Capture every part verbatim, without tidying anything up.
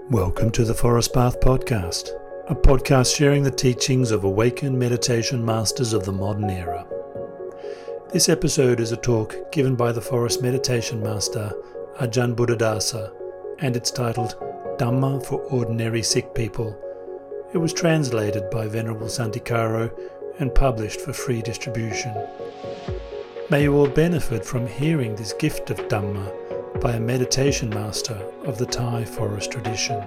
Welcome to the Forest Path Podcast, a podcast sharing the teachings of awakened meditation masters of the modern era. This episode is a talk given by the Forest Meditation Master Ajahn Buddhadasa, and it's titled Dhamma for Ordinary Sick People. It was translated by Venerable Santikaro and published for free distribution. May you all benefit from hearing this gift of Dhamma by a meditation master of the Thai forest tradition.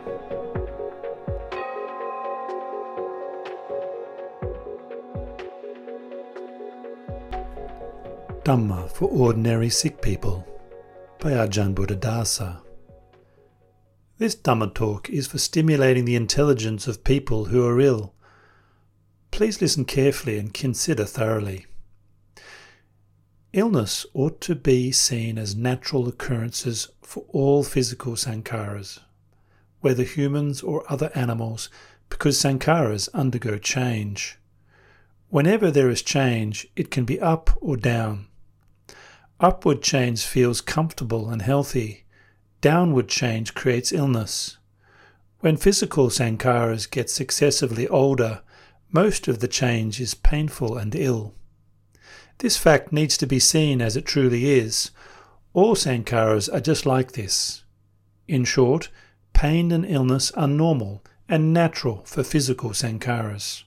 Dhamma for Ordinary Sick People by Ajahn Buddhadasa. This Dhamma talk is for stimulating the intelligence of people who are ill. Please listen carefully and consider thoroughly. Illness ought to be seen as natural occurrences for all physical sankharas, whether humans or other animals, because sankharas undergo change. Whenever there is change, it can be up or down. Upward change feels comfortable and healthy. Downward change creates illness. When physical sankharas get successively older, most of the change is painful and ill. This fact needs to be seen as it truly is. All sankharas are just like this. In short, pain and illness are normal and natural for physical sankharas.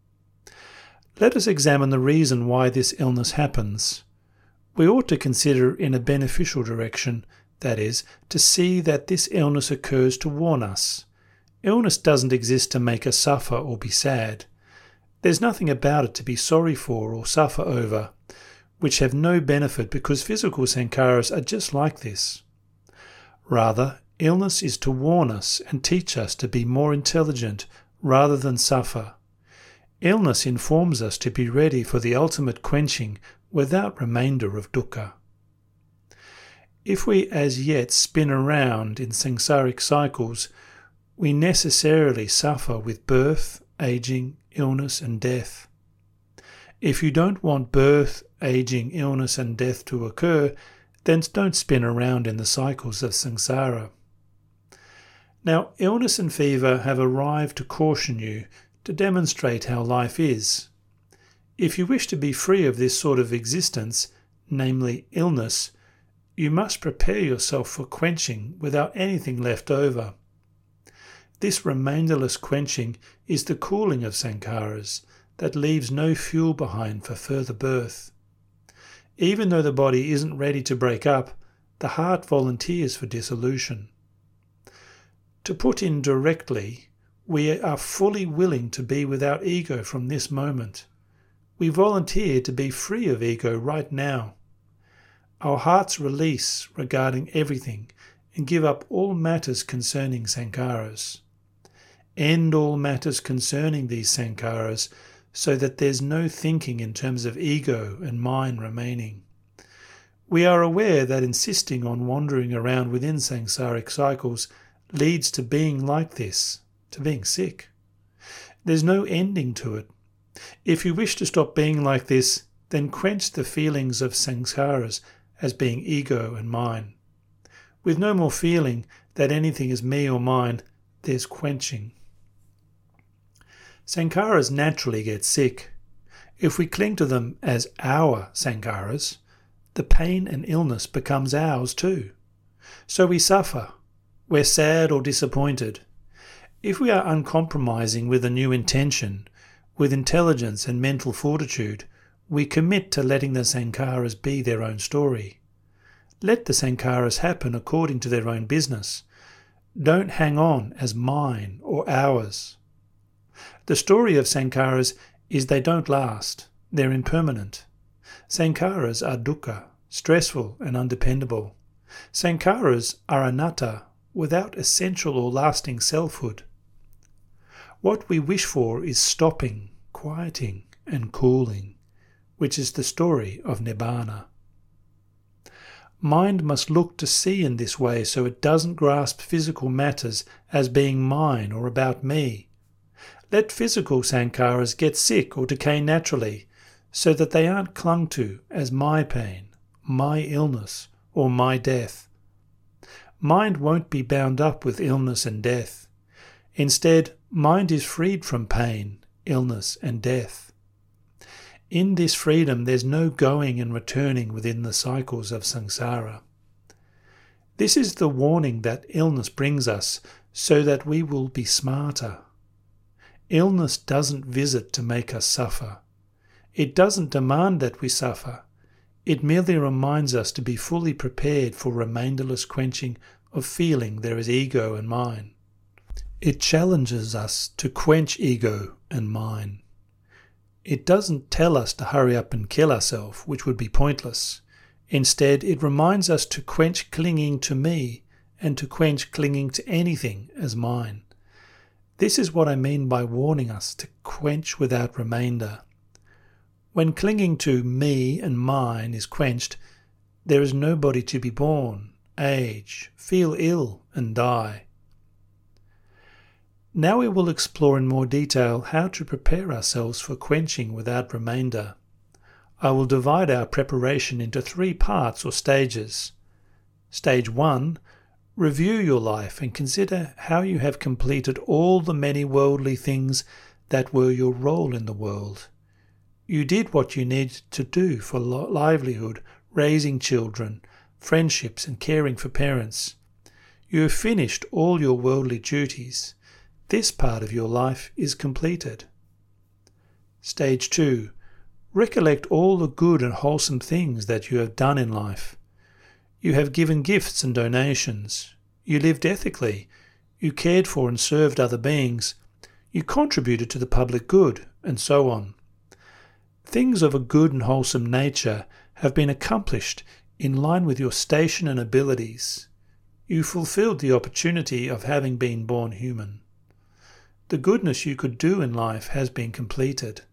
Let us examine the reason why this illness happens. We ought to consider in a beneficial direction, that is, to see that this illness occurs to warn us. Illness doesn't exist to make us suffer or be sad. There's nothing about it to be sorry for or suffer over, which have no benefit because physical sankharas are just like this. Rather, illness is to warn us and teach us to be more intelligent rather than suffer. Illness informs us to be ready for the ultimate quenching without remainder of dukkha. If we as yet spin around in samsaric cycles, we necessarily suffer with birth, aging, illness and death. If you don't want birth, aging, illness and death to occur, then don't spin around in the cycles of samsara. Now, illness and fever have arrived to caution you, to demonstrate how life is. If you wish to be free of this sort of existence, namely illness, you must prepare yourself for quenching without anything left over. This remainderless quenching is the cooling of sankharas that leaves no fuel behind for further birth. Even though the body isn't ready to break up, the heart volunteers for dissolution. To put in directly, we are fully willing to be without ego from this moment. We volunteer to be free of ego right now. Our hearts release regarding everything and give up all matters concerning sankharas. End all matters concerning these sankharas so that there's no thinking in terms of ego and mind remaining. We are aware that insisting on wandering around within samsaric cycles leads to being like this, to being sick. There's no ending to it. If you wish to stop being like this, then quench the feelings of samskaras as being ego and mine. With no more feeling that anything is me or mine, there's quenching. Sankharas naturally get sick. If we cling to them as our sankharas, the pain and illness becomes ours too. So we suffer. We're sad or disappointed. If we are uncompromising with a new intention, with intelligence and mental fortitude, we commit to letting the sankharas be their own story. Let the sankharas happen according to their own business. Don't hang on as mine or ours. The story of sankharas is they don't last, they're impermanent. Sankharas are dukkha, stressful and undependable. Sankharas are anatta, without essential or lasting selfhood. What we wish for is stopping, quieting and cooling, which is the story of Nibbana. Mind must look to see in this way so it doesn't grasp physical matters as being mine or about me. Let physical sankharas get sick or decay naturally, so that they aren't clung to as my pain, my illness, or my death. mind won't be bound up with illness and death. Instead, mind is freed from pain, illness and death. In this freedom there's no going and returning within the cycles of samsara. This is the warning that illness brings us so that we will be smarter. Illness doesn't visit to make us suffer. It doesn't demand that we suffer. It merely reminds us to be fully prepared for remainderless quenching of feeling there is ego and mine. It challenges us to quench ego and mine. It doesn't tell us to hurry up and kill ourselves, which would be pointless. Instead, it reminds us to quench clinging to me and to quench clinging to anything as mine. This is what I mean by warning us to quench without remainder. When clinging to me and mine is quenched, there is nobody to be born, age, feel ill and die. Now we will explore in more detail how to prepare ourselves for quenching without remainder. I will divide our preparation into three parts or stages. Stage one, review your life and consider how you have completed all the many worldly things that were your role in the world. You did what you needed to do for livelihood, raising children, friendships and caring for parents. You have finished all your worldly duties. This part of your life is completed. Stage two. Recollect all the good and wholesome things that you have done in life. You have given gifts and donations. You lived ethically. You cared for and served other beings. You contributed to the public good, and so on. Things of a good and wholesome nature have been accomplished in line with your station and abilities. You fulfilled the opportunity of having been born human. The goodness you could do in life has been completed.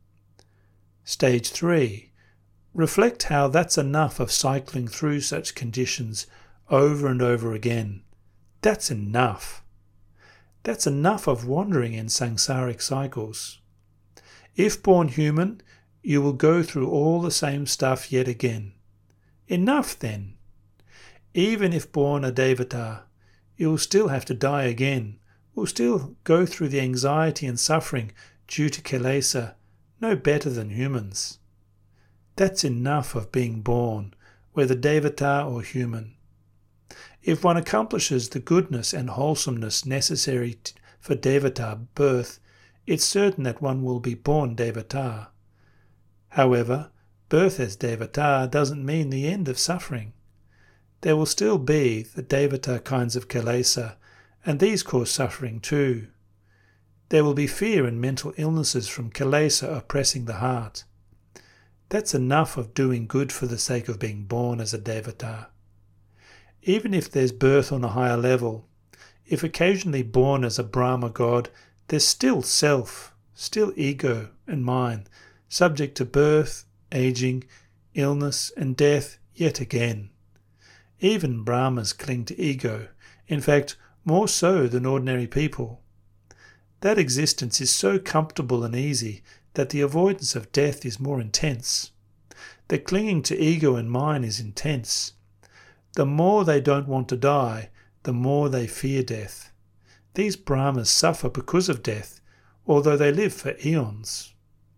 Stage three. Reflect how that's enough of cycling through such conditions over and over again. That's enough. That's enough of wandering in samsaric cycles. If born human, you will go through all the same stuff yet again. Enough then. Even if born a devata, you will still have to die again. Will still go through the anxiety and suffering due to kilesa, no better than humans. That's enough of being born, whether devata or human. If one accomplishes the goodness and wholesomeness necessary for devata birth, it's certain that one will be born devata. However, birth as devata doesn't mean the end of suffering. There will still be the devata kinds of kilesa, and these cause suffering too. There will be fear and mental illnesses from kilesa oppressing the heart. That's enough of doing good for the sake of being born as a devata. Even if there's birth on a higher level, if occasionally born as a Brahma god, there's still self, still ego and mind, subject to birth, aging, illness and death yet again. Even Brahmas cling to ego, in fact, more so than ordinary people. That existence is so comfortable and easy that the avoidance of death is more intense. The clinging to ego and mind is intense. The more they don't want to die, the more they fear death. These Brahmas suffer because of death, although they live for eons.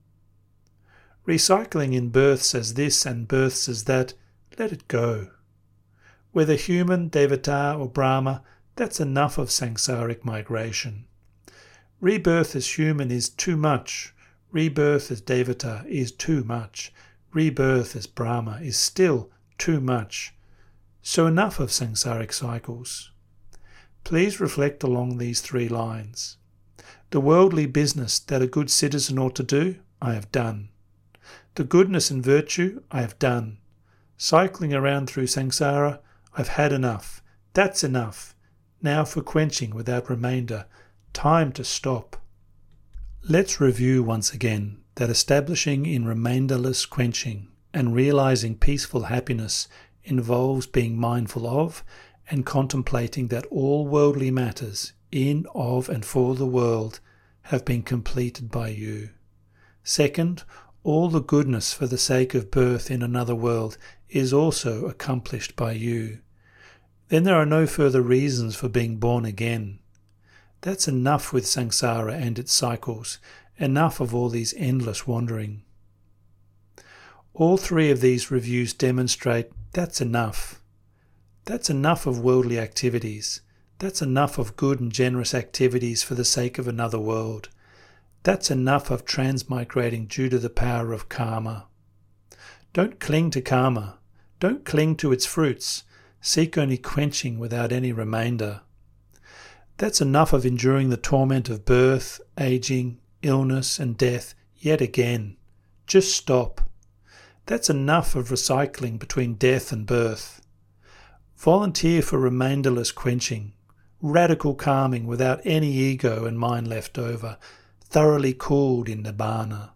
Recycling in births as this and births as that, let it go. Whether human, devata or Brahma, that's enough of samsaric migration. Rebirth as human is too much. Rebirth as devata is too much. Rebirth as Brahma is still too much. So enough of samsaric cycles. Please reflect along these three lines. The worldly business that a good citizen ought to do, I have done. The goodness and virtue, I have done. Cycling around through samsara, I've had enough. That's enough. Now for quenching without remainder. Time to stop. Let's review once again that establishing in remainderless quenching and realizing peaceful happiness involves being mindful of and contemplating that all worldly matters in, of and for the world have been completed by you. Second, all the goodness for the sake of birth in another world is also accomplished by you. then there are no further reasons for being born again. That's enough with samsara and its cycles, enough of all these endless wandering. All three of these reviews demonstrate that's enough. That's enough of worldly activities. That's enough of good and generous activities for the sake of another world. That's enough of transmigrating due to the power of karma. Don't cling to karma. Don't cling to its fruits. Seek only quenching without any remainder. That's enough of enduring the torment of birth, aging, illness and death yet again. Just stop. That's enough of recycling between death and birth. Volunteer for remainderless quenching, radical calming without any ego and mind left over, thoroughly cooled in Nibbana.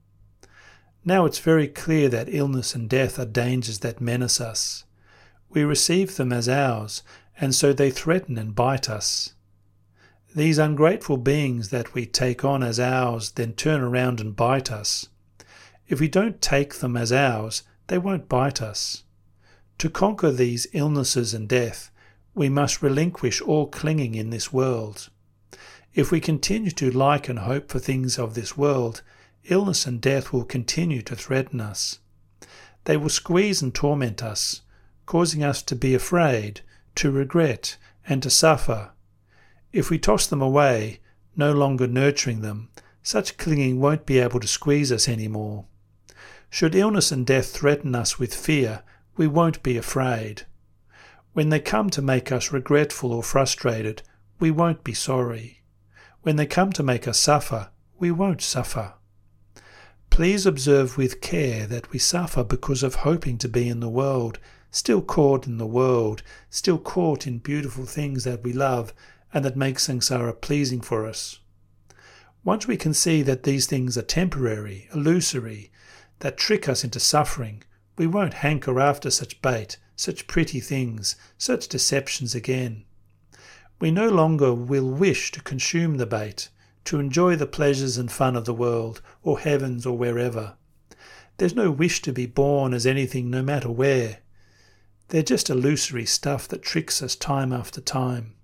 Now it's very clear that illness and death are dangers that menace us. We receive them as ours, and so they threaten and bite us. These ungrateful beings that we take on as ours then turn around and bite us. If we don't take them as ours, they won't bite us. To conquer these illnesses and death, we must relinquish all clinging in this world. If we continue to like and hope for things of this world, illness and death will continue to threaten us. They will squeeze and torment us, causing us to be afraid, to regret, and to suffer. If we toss them away, no longer nurturing them, such clinging won't be able to squeeze us anymore. Should illness and death threaten us with fear, we won't be afraid. When they come to make us regretful or frustrated, we won't be sorry. When they come to make us suffer, we won't suffer. Please observe with care that we suffer because of hoping to be in the world, still caught in the world, still caught in beautiful things that we love and that make samsara pleasing for us. Once we can see that these things are temporary, illusory, that trick us into suffering, we won't hanker after such bait, such pretty things, such deceptions again. We no longer will wish to consume the bait, to enjoy the pleasures and fun of the world, or heavens, or wherever. There's no wish to be born as anything no matter where. They're just illusory stuff that tricks us time after time.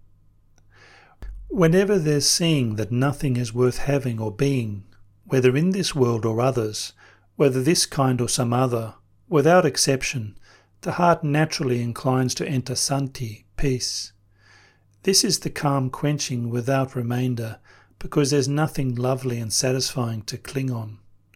Whenever there's seeing that nothing is worth having or being, whether in this world or others, whether this kind or some other, without exception, the heart naturally inclines to enter santi, peace. This is the calm quenching without remainder, because there's nothing lovely and satisfying to cling on.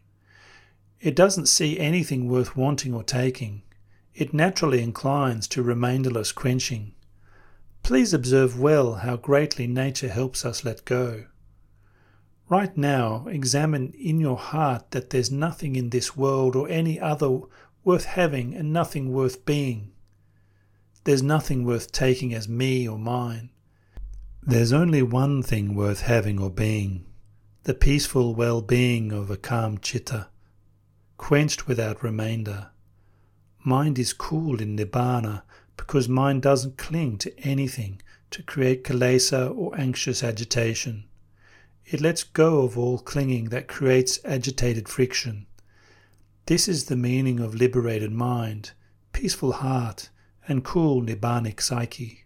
It doesn't see anything worth wanting or taking. It naturally inclines to remainderless quenching. Please observe well how greatly nature helps us let go. Right now, examine in your heart that there's nothing in this world or any other worth having and nothing worth being. There's nothing worth taking as me or mine. There's only one thing worth having or being, the peaceful well-being of a calm citta, quenched without remainder. Mind is cooled in Nibbana because mind doesn't cling to anything to create kilesa or anxious agitation. It lets go of all clinging that creates agitated friction. This is the meaning of liberated mind, peaceful heart, and cool Nibbanic psyche.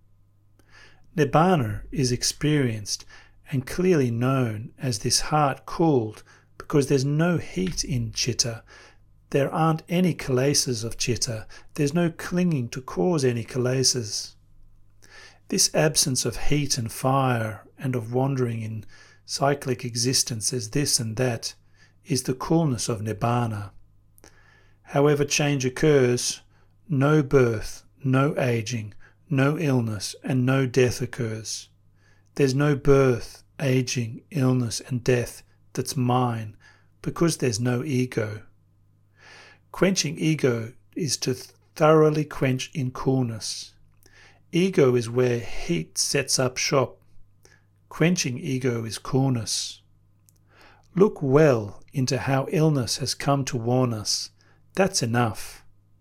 Nibbana is experienced and clearly known as this heart cooled because there's no heat in citta. There aren't any kilesas of citta. There's no clinging to cause any kilesas. This absence of heat and fire and of wandering in cyclic existence as this and that is the coolness of Nibbana. However change occurs, no birth, no aging, no illness and no death occurs. There's no birth, aging, illness and death that's mine because there's no ego. Quenching ego is to thoroughly quench in coolness. Ego is where heat sets up shop. Quenching ego is coolness. Look well into how illness has come to warn us. That's enough.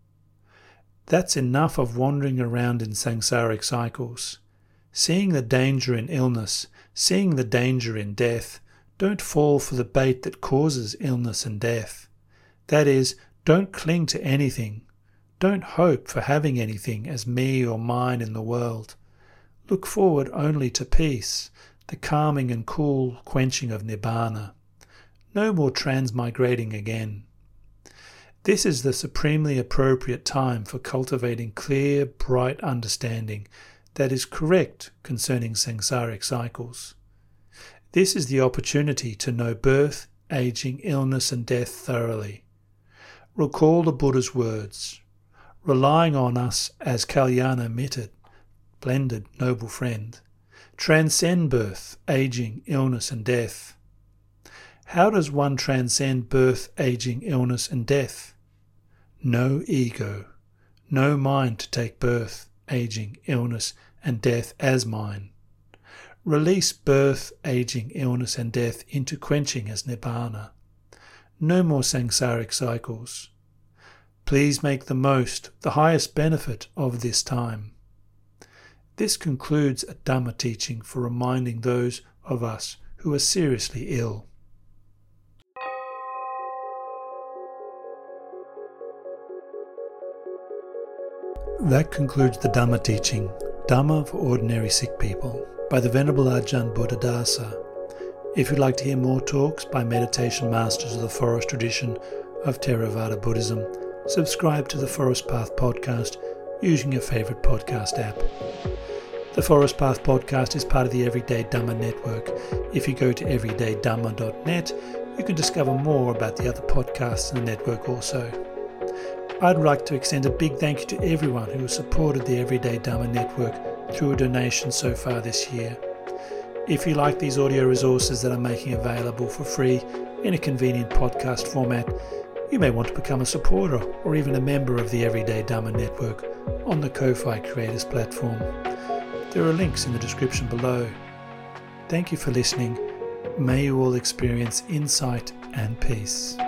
That's enough of wandering around in samsaric cycles. Seeing the danger in illness, seeing the danger in death, don't fall for the bait that causes illness and death. That is, don't cling to anything. Don't hope for having anything as me or mine in the world. Look forward only to peace, the calming and cool quenching of Nibbana. No more transmigrating again. This is the supremely appropriate time for cultivating clear, bright understanding that is correct concerning samsaric cycles. This is the opportunity to know birth, aging, illness and death thoroughly. Recall the Buddha's words, relying on us as Kalyana mitted, blended noble friend. Transcend birth, aging, illness and death. How does one transcend birth, aging, illness and death? No ego, no mind to take birth, aging, illness and death as mine. Release birth, aging, illness and death into quenching as Nibbana. No more samsaric cycles. Please make the most, the highest benefit of this time. This concludes a Dhamma teaching for reminding those of us who are seriously ill. That concludes the Dhamma teaching, Dhamma for Ordinary Sick People, by the Venerable Ajahn Buddhadasa. If you'd like to hear more talks by meditation masters of the Forest tradition of Theravada Buddhism, subscribe to the Forest Path podcast using your favourite podcast app. The Forest Path podcast is part of the Everyday Dhamma network. If you go to everyday dhamma dot net, you can discover more about the other podcasts in the network also. I'd like to extend a big thank you to everyone who has supported the Everyday Dhamma network through a donation so far this year. If you like these audio resources that I'm making available for free in a convenient podcast format, you may want to become a supporter or even a member of the Everyday Dhamma network on the Ko-Fi Creators platform. There are links in the description below. Thank you for listening. May you all experience insight and peace.